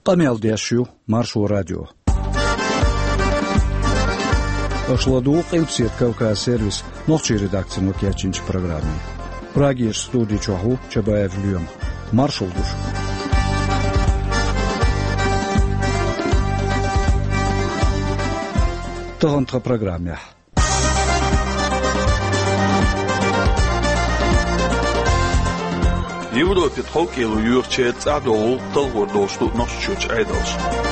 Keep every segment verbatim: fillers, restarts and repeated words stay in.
قميل ديشيو مارشو راديو Ошладу Эльпсет Кавказ сервис ночи редакции нокиячинч программе. Прагиш студии Чоху Чабаев Люем. Маршал душ. Тагантха программе. Европе тхокелу юрчет адол толгор дошту ношчуч айдалш.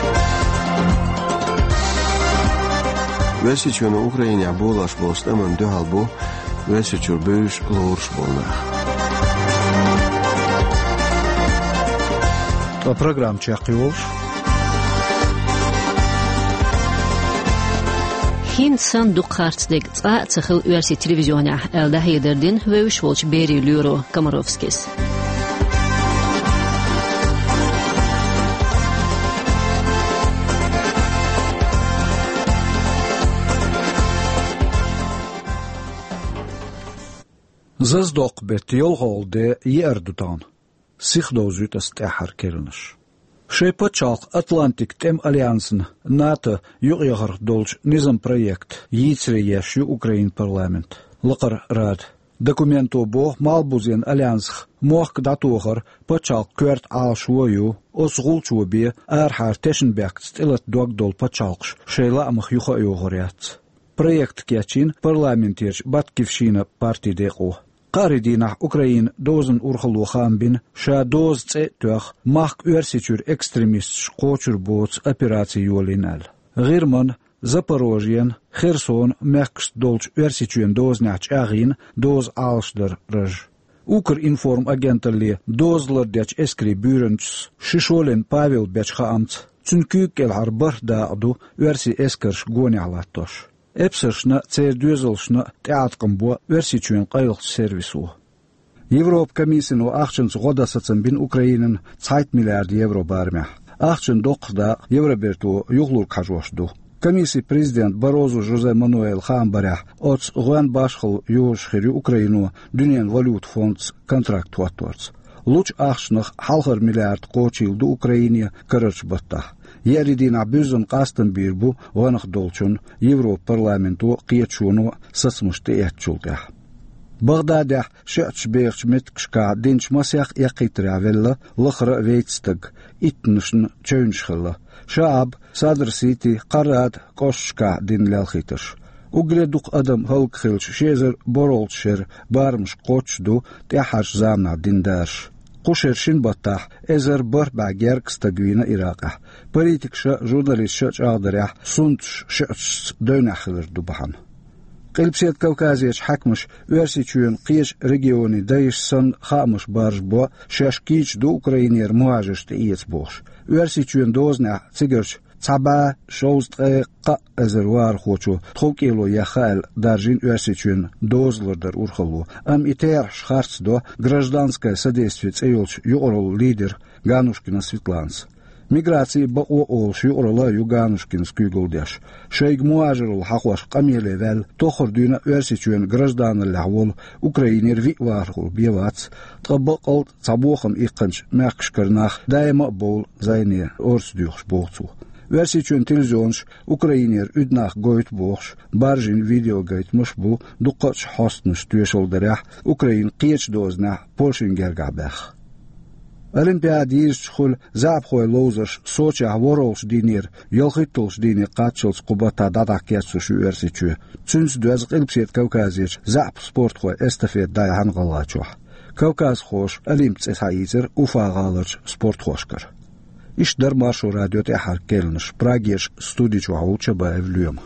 Весичуна Украине болаш болстаман дөхалбу весичур бөш лорш болнах. Та программ чақиолш. Хин сандук хартдек ца цахил уерси телевизионя элда хейдердин вөш волч бери люро Комаровскис. ززدق بتيول هولد يردوتان سيخدوزوت استحر كيرنش شي بتشالق أطلنطيك تيم أليانسن ناتو يغيغر دولش نظام بروجكت يتري يشو أوكرين برلمنت لقر راد دокументو бо малбузен алянсх мох датогер пачалк кверт алшуою осгулчубе архар тешенбек стилат догдол пачалкш шейла амх юха югорят проект кечин парламентирч баткившина партии деку قاردينا أوكرين دوزن أورخلو خامبين شا دوز تأتوخ ماك أرسيتور إكستريميست شقوتر بوتس أبيراتي يولينال غير من زاباروجيان خيرسون ماكس دولش أرسيتوين دوز ناتش أغين دوز آلشدر رج أوكر إنفورم أجنتالي دوز لردياتش إسكري بيرنش شيشولين بافيل بيتش خامت تنكوك العربر داعدو أرسي إسكرش غوني علاتوش Эпсершна цердюзелшна театкамбо версичуен қайлық сервису. Европ комиссину ахчынс годасацын бин Украинын цайт миллиард евро бармя. Ахчын доқда евроберту юглур кажошду. Комиссия президент Барозу Жозе Мануэл Хамбаря от гуан башхыл юшхирю Украину дюнен валют фонд контракт туаторц. Луч ахчнах халхар миллиард қочилду Украине кырыч батта. Яридина бюзен кастен бирбу ванах долчун Европ парламенту қиячуну сасмышты ятчулга. Багдадя шач беч меткшка динч масях яқитравелла лахра вейтстаг итнышн чөншхла. Шааб садр сити қарад кошка дин лалхитыш. Угредук адам халкхилч шезер боролчер бармш қочду тяхаш замна диндарш. قشرشين بطاح إزر بر بعجر كستجوينا إراقة بريتك شا جورناليست شا عادريح سونتش شا دون أخلر دبحان قلب سيد كوكازيش حكمش ويرسيتشون قيش ريجيوني دايش سن خامش بارج بوا شاشكيش دو أوكرانير مواجش تأييت بوش ويرسيتشون دوزنا تيجرش صعبا شوز قا أزروار خوشو تخوكيلو يخال دارجين ويرسيتشون دوزلر در أورخلو أم إتير شخارц до гражданское содействие цейлч юорол лидер Ганушкина Светланс. Миграции баоолш юорола Юганушкин скюголдяш. Шейг муажерул хахваш камелевел тохор дюна виерсичуен граждан лахвол Украинер вивархул бьевац табакал цабохам иканч мякшкарнах дайма бол зайне орсдюхш болцу. Версичуен телевизионш Украинер үднах гойт бохш баржин видео гайт мышбу дукач хостныш тюешолдерях Украин қиеч дозна Польшингергабах. Олимпиадииш хул запхой лозаш Сочи воролш динер ёлхиттулш дини катчылс кубата дадакетсуш версичу цүнс дөз қилпсет Кавказич зап спорт хой эстафет дай хангалачу Кавказ хош олимпцес хайзер уфагалыч спорт хошкар Иш дар маршу радио техар келнш Прагеш студичу ауча баевлюем.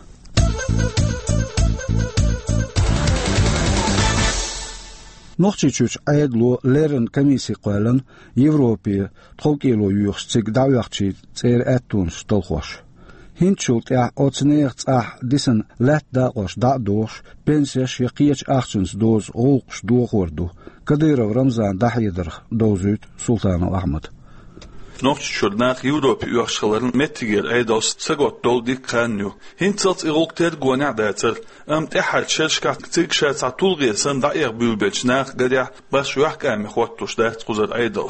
Нохчичуч айдло лерен комиссии қойлан Европе толкело юхстик давяхчи цер әттун столхош. Хинчулт я оцнеерц ах дисен лет дaqosh da дош пенсияш яқиеч ахчынс доз олқш доғорду. Кадыров Рамзан дахидер дозут Султанов Ахмад. Нохчичурнах Европе юахшхаларын меттигер айдос цагот долди каню. Хинцалц иролктер гуанядатер ام تحت شركة تيكشات عطول غير سن داير بيوبيتش ناخ قديا باش يحكى مخواتوش داخت قزر ايدلش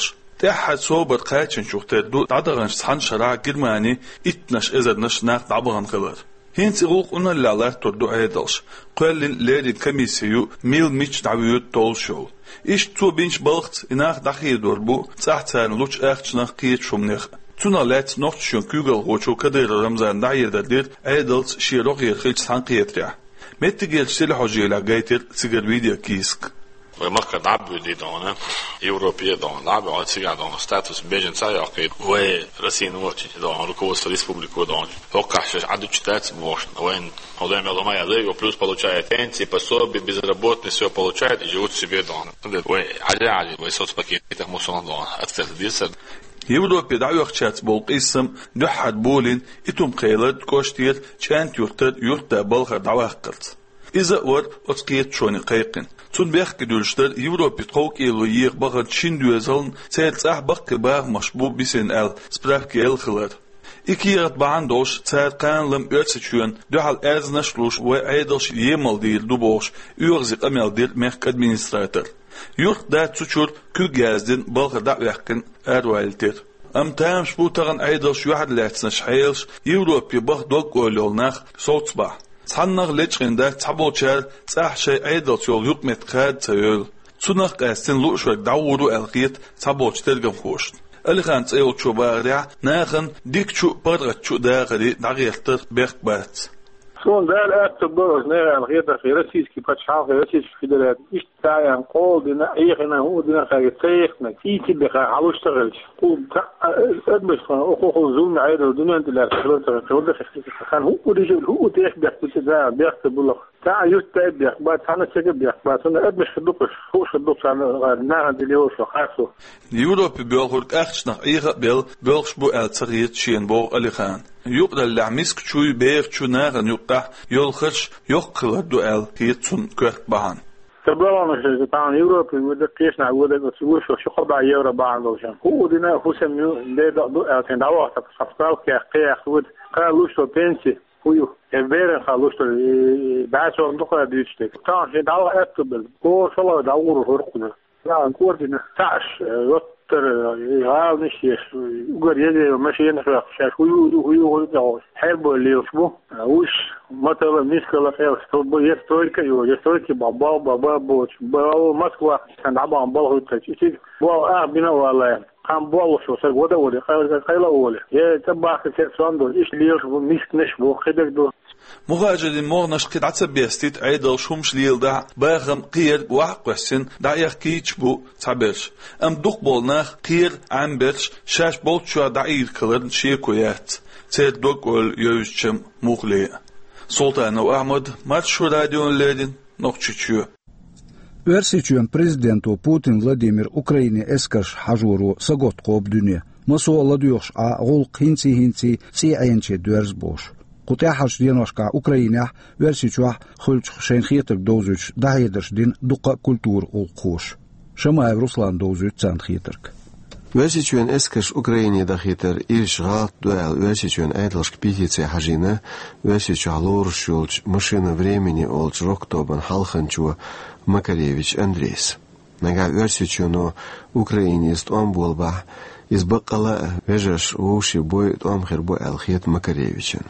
تحت صوبر قاچن شوختر دو دادغنش سان شرع جرماني اتنش ازدنش ناق دابغن خلر هينس إغوق أنا اللي تردو عيدلش قال ليري كميسيو ميل ميتش دعويوت طول شو إيش تو بينش بلغت إناخ دخيل دوربو تحت سان لوش أختشناخ قيت شمنيخ تونا لات نوخت شون كوغل غوشو كدير رمزان دعير دردير عيدلس شيروغ يرخيج سان قيت ريح متجيل سيل حجيلا جايتر سيجر فيديو كيسك ومركز دعبو دي دونه Europije da on dabo od siga da on status bežanca ja kad we Rusiju uoči da on rukovodstvo Republiku da on pokaže adu čitac можно он он имел моя лего плюс получает пенсии пособие безработные все получает и живут себе дома we عادي we соцпакетах мусулман да отказывается Европе дайохчат бол qism duhad bolin itum qeylad koştir çant yurtad yurtta balğa davaqqirt iza or otqiyat choni qayqin tun bex gidulshtar Европе tqoq elo yiq bagad chin düzaln tsel tsah baq baq mashbu bisen al sprafki el khlar ikiyat baan dosh tsel qanlam ötsechün duhal erznashlush ve aydosh yemal dil dubosh urzi qamel dil mex administrator Yurt da tsuchur kügezdin balğa da'yaqin erwaltir am tamsh bu tagan aydosh yuhad latsnash hayls Европе baq dog ololnaq sotsba Sannar lechrinda tabochar tsah shay aydosh yol yuqmet qad tsayol sunaq qastin lushwak dawuru alqiyat tabochtergam khosht alixan tsayol chubaria naxan dikchu pargachu daqari daqyaltir beqbat Son daar uit te boos nee aan het Russische patschaf Russische federatie is daar aan kool die na eigen en hoe die na geteegd met iets die gaan halstegels hoe het mis van ook ook zo'n eider doen en de laatste grote grote gaan hoe die hoe tegen dat het daar daar te boelig daar juist tijd daar maar het aan het daar maar toen het mis gedopt hoe gedopt aan na de leeuw zo gaat zo Europa behoort echt naar eigen bel belgsbo altariet zien bo aligaan يقدر العميسك شوي بير شو ناغن يقطع يلخش يقل الدوال كيتسون كرت بهان تبلغنا في طبعا يوروبي وده قيسنا وده بتسويش شو قبع يورو بعض وشان هو دينا هو سميو ده ده كان دعوة تفصيل كقياس ود قالوش تو بنسي هو يبيرن قالوش تو بعد شو ندخل ديشتك كان في دعوة أكتبل هو شو دعوة هرقنا لا نقول دينا تعش غال نشيش وقال يدي ماشي ينفع شاش هو هو هو حب اللي يصبو وش مثلا مشكلة فيها استوب يستويك يو يستويك بابا بابا بوش بابا مسكوا كان عبا عن بالغ تشيش بوا آه بنا ولا كان بوا شو سر وده وده خير خير أولي يا تبع كثير صندوق إيش اللي يصبو مش نشبو خدك دو مغاجد مغنش قد عتب يستيت عيدل شومش ليل دع باغم قير وحقسن دع يحكيش بو تعبرش ام دوق بولناخ قير عم برش شاش بولت شو دعير كلرن شيكويات تير دوق ول يوزشم مغلي سلطان وأحمد ماتشو راديو ليدن نوخشيشو Версичуен президенту Путин Владимир Украине эскаш хажуру сагот қоб дүне. Масуала дүйош а ғол хинци-хинци си айнче дүерз бош. Қутяхаш деношка Украине версичуах хылчх шенхетер дозуч дайдерш дин дуқа культур ол қош. Шамаев Руслан дозуч цанхетерк. Версичуен эскаш Украине дахитер ирш гат дуэл версичуен айдлшк петиция хажина версичуа лоршулч машина времени олч роктобан халханчу Макаревич Андрейс. Нага версичуно Украине Стамбулба избакала вежаш уши бой томхер бой алхет Макаревичен.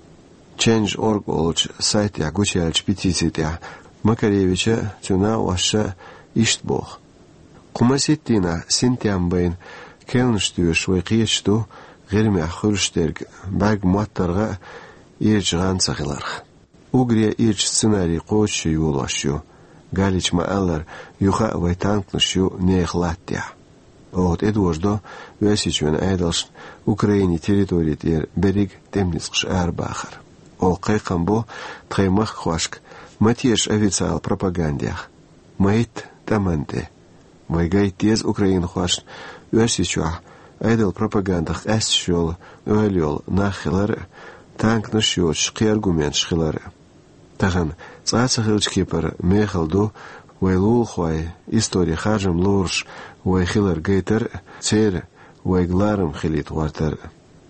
Change точка орг олч сайт я гучалч петиция Макаревича тюна ваша иштбох. Кумаситтина сентябрь كانشتو شوي قيشتو غير ما خرجترك باق موترغا إيرج غانسا غلارخ وغريا إيرج سيناري قوش يولاشيو قاليش ما ألر يوخا ويتانكنشيو نيخلاتيا أوت إدوردو ويسيشوين أيدلش أوكرايني تيريتوري تير بريق تمنسقش أرباخر أو قيقن بو تخيمخ خواشك ماتيش أفيциал пропагандиях مايت تمانتي Майгай тез Украин хваш версичуа айдел пропагандах эсшол өлөл нахилар танк ншёч аргумент шхилар таган цацахылч кипер мехалду вайлул хвай история хажам лурш вай хилар гейтер цер вайгларым хилит вартер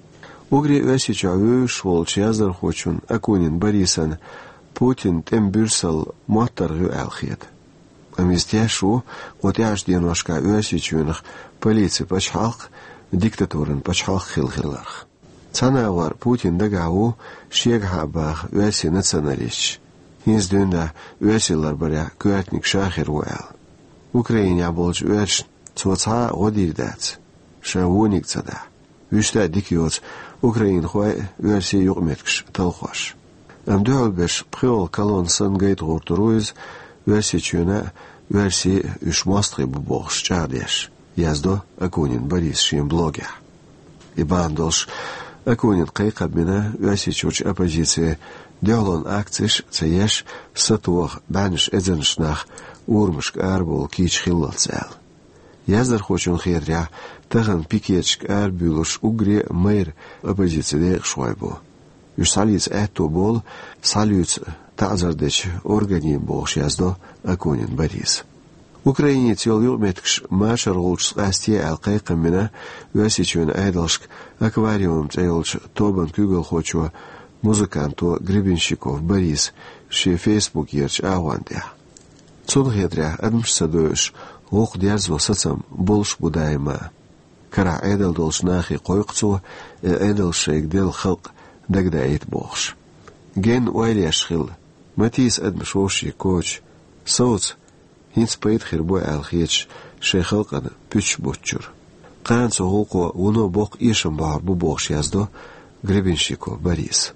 угри версичуа вюш волчязар хочун акунин Борисан Путин тем бюрсал мотор гю алхет Амистяшу, вот я жден вашка уасичунах, полиции пачхалк, диктатурен пачхалк хилхилах. Цанавар Путин дагау, шегхабах уаси националист. Инздюнда уасилар баря куатник шахир уэл. Украине болж уач цоца одирдац. Шавуник цада. Вишта дикиоц Украин хуай уаси югметкш талхош. Амдуал беш пхиол колон сангайт гуртуруиз, уасичуна уаси ушмастри бубохш чардеш. Яздо Акунин Борис шим блоге. Ибан долш Акунин кайкаб мина уасичуч оппозиции Диолон акциш цееш сатуах банш эзеншнах урмшк арбол кич хиллацел. Яздар хочун херя таган пикечк арбюлуш угре мэр оппозиции швайбо. Юж салиц эту бол салюц тазардеч органим болш яздо Акунин Борис. Украине тел юрметкш машар луч асте алкайка мина уасичун айдалшк аквариум цейлч тобан кюгел хочу музыканту Гребенщиков Борис ши фейсбук ерч аванде. Цун хедря адмш садуш лук дязво сацам болш будайма. Кара айдал долш нахи койкцу и айдал шейк дел халк дагдаит бохш. Ген уайляшхил матис адмш воши коч соц Хинц пейт хербой алхеч шейхалкан пüч бочур. Кан соголко уно бок ишем бар бу бохш яздо Гребенщиков Борис.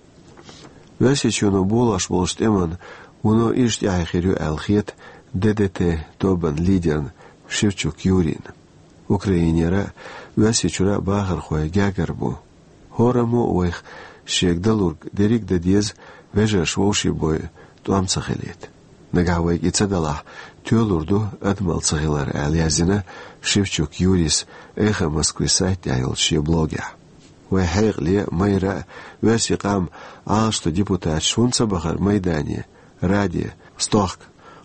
Весичуно болаш болш теман уно ишт яхерю алхет ДДТ тобан лидерн Шевчук Юрин. Украинера весичура багар хой гагербу. Хораму ойх шегдалург дерик дедез вежа швоши бой туамцахелет. Нагавай ицадала тюлурду адмал цагилар алязина Шевчук Юрис эхо Москвы сайт яйлши блоге. Вайхайгли майра весиqam а что депутат шунца бахар майдане ради стохк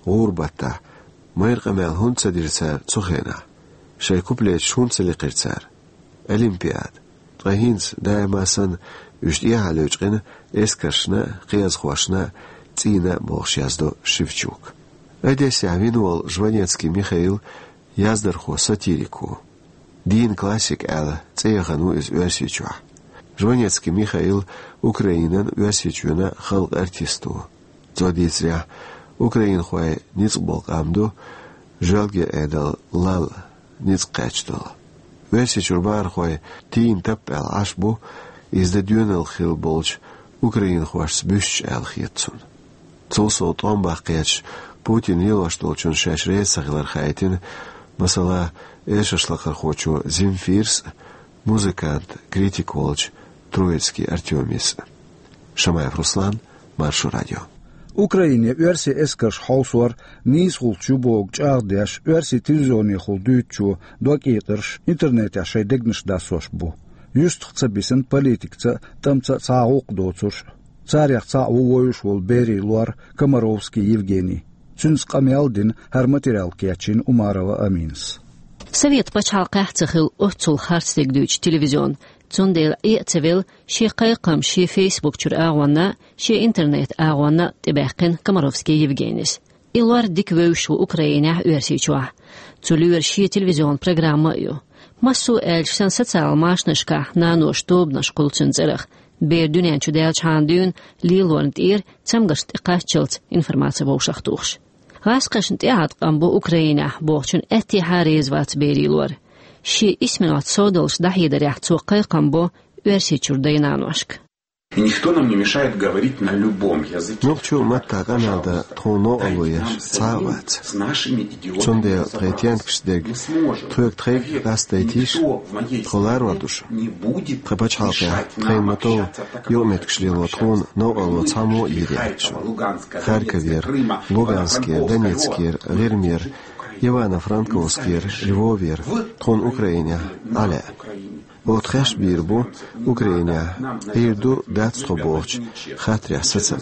урбата майрqamel хунца дирца цухена шайкуплет шунца лиқирцар олимпиад тахинс даймасан үштиалөчгэн эскашна қиязхвашна цина бохшяздо Шевчук. Одессе авинуал Жванецкий Михаил яздарху сатирику. Дин классик эл цеяхану из уасичуа. Жванецкий Михаил Украинан уасичуна халк артисту. Зодицря Украин хуай ницболк амду жалге эдал лал ницкачтол. Уасичурбар хуай тин тап эл ашбу изда дюнел хил болч Украин хуаш сбющ эл хитсун. Цусо томбахкеч Путин елаштолчун шашрейсахилар хайтин масала эшашлахар хочу Земфирс, музыкант, критик волч Троицкий Артемис. Шамаев Руслан, Маршу радио. Украине верси эскаш хаусуар низ хулчу бог чардяш верси телевизионе хулдючу докитерш интернет ашай дегнш дасош бу. Юст хцабисен политикца тамца цаук доцуш. Царях цау воюш вол бери луар Комаровский Евгений. Цюнс камялдин хар материал кячин Умарова Аминс. Совет пачалка цехил отцул харстегдуч телевизион. Цундел и цивил ши кайкам ши фейсбук чур агванна ши интернет агванна тебехкен Комаровский Евгенис. Илуар дик вöwшу Украина версичуа. Цулюер ши телевизион программа ю. Массу эльшсан социал машнышка на нош тобна школцунцерах. Бер дünençü del çandün lilornt ir çamgast iqachchelt informatsiya bolşaqtuğş. Gasqashnt iatqam bu Ukraina boğçun etti harezvat berilor. Şi isminat sodalş dahiyederях çoqayqam bu версичурдайнаношк. И никто нам не мешает говорить на любом языке. Нокчу матта каналда тоно алуяш цават. С нашими идиотами Чонде третьянкшдег трек трек растайтиш холарвадуш. не будет Трепачалка мешать нам треймато общаться, так как йометкшлило трон но алу цамо ирячу. Харьковер, Луганскер, Донецкер, Вермер, Ивано-Франковскер, Львовер, трон Украине, але. Вот хэш бирбу Украине, ирду датсхо борч, хатря сацам.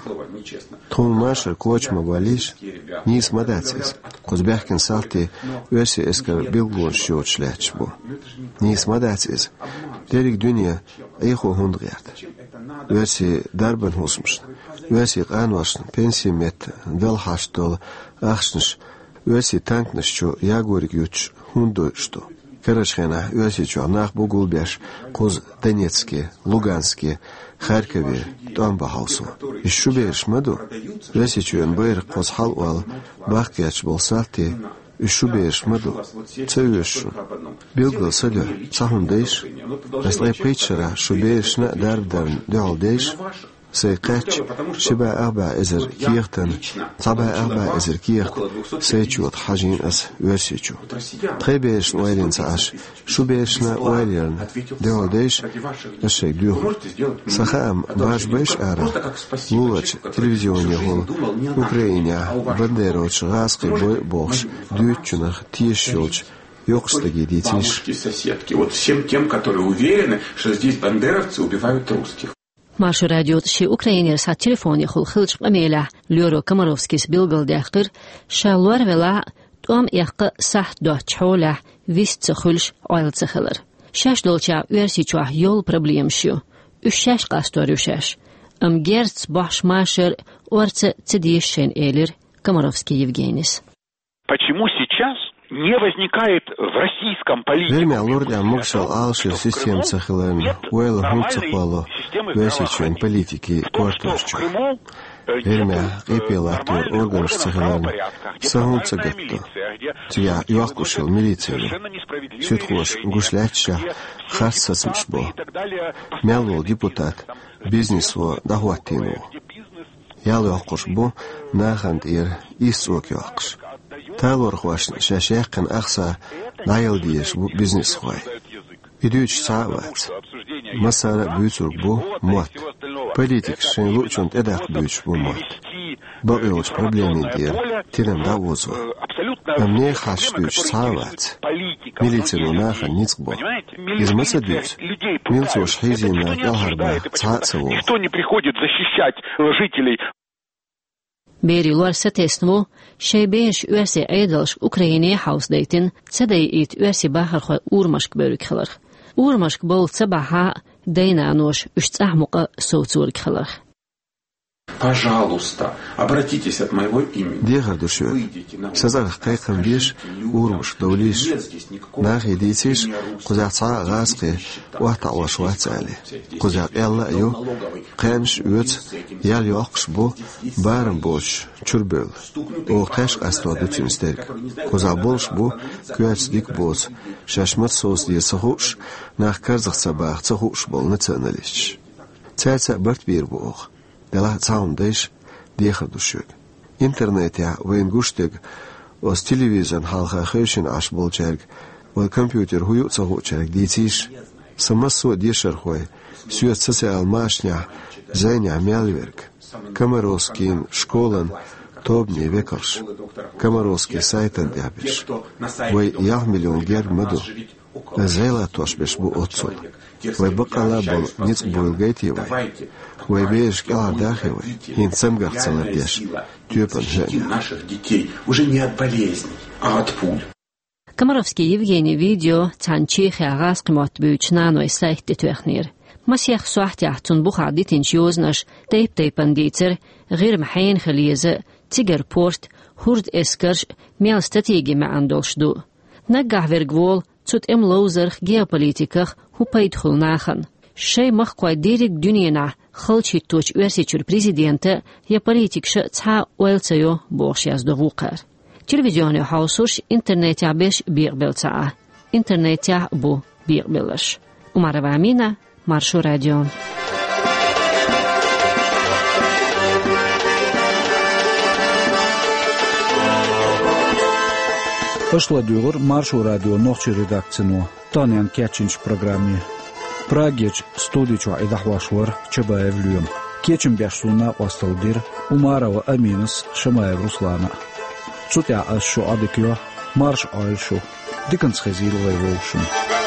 Трон машер кочма валиш, низ мадацис. Козбяхкен салти верси эскар билгон шот шлячбу. Низ мадацис. Дерик дюния эхо хундрият. Верси дарбан хусмш. Верси канвашн пенсии мет велхаштол ахшнш Ösi tanknışçu Yagorik yuç hundoyştu. Karachkhana ösi çornaq Bugulbeş, Qoz Donetski, Luganski, Kharkivi, Donbahausu. İşu berişmadu. Ösi çön bayır Qozhal ol, Bakhyaç bolsalti, işu berişmadu. Çöýüşü. Bilgil sölü, sahundayış. Aslay peyçara şu berişne darbdarın döldeyş. Сойкач, шиба арба эзер киртен, таба арба эзер кирт, сейчут хажин ас версичу. Требеш уайлен сааш, шубешна уайлен, деодеш, ашек дюх. Сахаам баш беш ара, лулач, телевизионе гол, Украиня, бандероч, раски бой бокш, дютчунах, тиешчулч, ёкштаги детиш. Вот всем тем, которые уверены, что здесь бандеровцы убивают русских. Marşu radyot şi Ukrayner sat telefoni xul xilç qamela Lyoro Komarovskis bilgil daqir şalwar vela tom yaqqa sah do çola vist xulş oil tsxilr. Şaş dolça versi çoh yol problem şu. Üç şaş qastoruşaş. Am gerts baş maşer orça tsidişen elir Komarovski Evgenis. Почему сейчас не возникает в российском политике? Вельми алордя мокшал алшир систем цахилен, уэл хунцахвало, весичен политики квартурчу. Вельми эпел актор органш цахилен, сахунца гетто. Тия юахкушил милицию. Сютхош гушляча харцасмшбо. Мялвол депутат, бизнесво дагуатину. Ял юахкуш бу наханд ир исуок юахкуш. Талор хваш шашяхкан ахса найл диеш бу бизнес хвай. Идуч сават. Масара бюцур бу мот. Политик шен лучунт эдак бюч бу мот. Багыоч проблемы дир. Тирем да возу. А мне хаш бюч сават. Милицию наха ницбо. Из маса бюч. Милцош хизина ялхарба цацево. Никто не приходит защищать жителей. Beri larsa testnu, şeybeş üyesi aydalş Ukraynaya hausdaytin, tsaday it üyesi baharxa urmaşk börük xılır. Urmaşk bol tsabaha daynanoş üçtsahmuqa soğutsurk xılır. Пожалуйста, обратитесь от моего имени. Дегар душу. Сазах кайкам биш урмуш дулиш. Нахи дитиш кузаца газки вахта алашвацали. Кузак элла ю кемш үт ял яқш бу барым бош чурбел. О каш астроду тюнстерк. Кузак болш бу күач дик боз. Шашмат соус ди сахуш нах карзах сабах сахуш бол националиш. Цаца барт бир бог. Дела цаундеш дехар душук. Интернетя венгуштег os телевизион халха хэшин аш болчерг, ол компьютер хуют сахучерг дитиш. Самасо дешер хой, сюет социал машня, зайня мялверк. Комаровскин школан тобни векарш. Комаровский сайтан дябиш. Вой яв миллион гер маду. Зайла тош беш бу отцул. Вой бакала бол ниц буйлгайтивай. Вой беш кала дахевай. Ин самгарцала деш. Тюпан жен. Наших детей уже не от болезней, а от пуль. Komarovski Evgeniy video tanchi xagaz qimat büyçnano isayt detwexnir. Masiyx suahtyahtun bu xaditin yoznash tayp taypanditser غير محين خليزه تيجر بورت هورد اسكرش ميال استراتيجي ما عندوشدو نجح فيرجول تut em lozerch geopolitikach hu peidchul nachen. Шей махквай дирек дюнина хылчи точ уэрсичур президента я политикша ца уэлцеё бошяз довукар. Телевизионе хаусуш интернетя беш бирбелца. Интернетя бу бирбелаш. Умарова Амина, Маршу радио. Пошладюр Маршу радио нохчи редакцину Танян Кячинч программе. Прагеч студичу айдахвашвар Чабаевлюем. Кечим бяшсуна Осталдир Умарова Аминас Шамаев Руслана. Цутя ашшу адыкё марш айлшу. Диканс хазиловой волшун.